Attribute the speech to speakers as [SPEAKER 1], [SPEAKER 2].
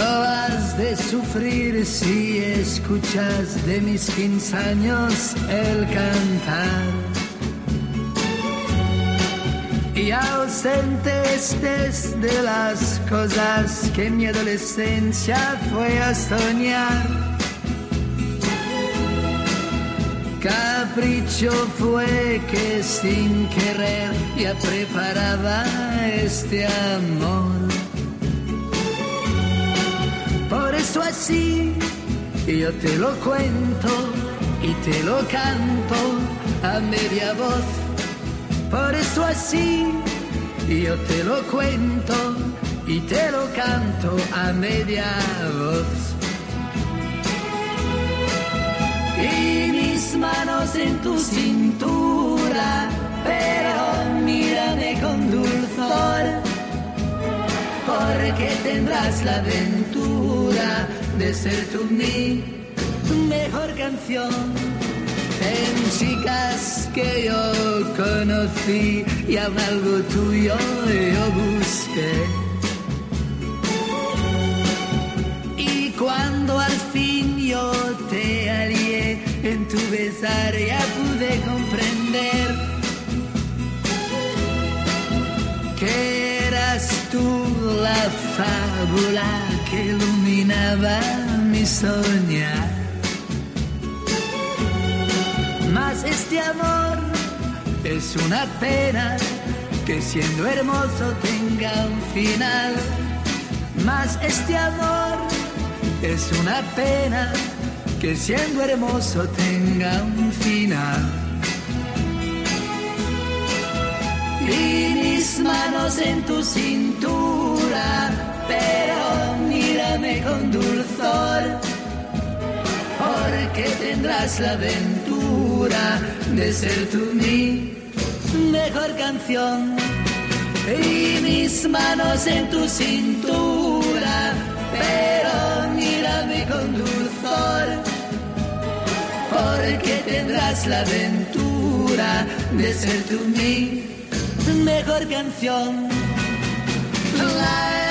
[SPEAKER 1] No has de sufrir si escuchas de mis 15 años el cantar. Y ausente estés de las cosas que mi adolescencia fue a soñar. Capricho fue que sin querer ya preparaba este amor. Por eso así yo te lo cuento y te lo canto a media voz. Por eso así yo te lo cuento y te lo canto a media voz. Y mis manos en tu cintura, pero mírame con dulzor, porque tendrás la aventura de ser tú mi mejor canción. En chicas que yo conocí y aún algo tuyo yo busqué. Y cuando al fin yo te hallé en tu besar ya pude comprender que eras tú la fábula que iluminaba mi soñar. Mas este amor es una pena que siendo hermoso tenga un final. Mas este amor es una pena que siendo hermoso tenga un final. Y mis manos en tu cintura, pero mírame con dulzor, porque tendrás la aventura de ser tú mi mejor canción. Y mis manos en tu cintura, pero mírame con dulzor, porque tendrás la aventura de ser tú mi mejor canción. La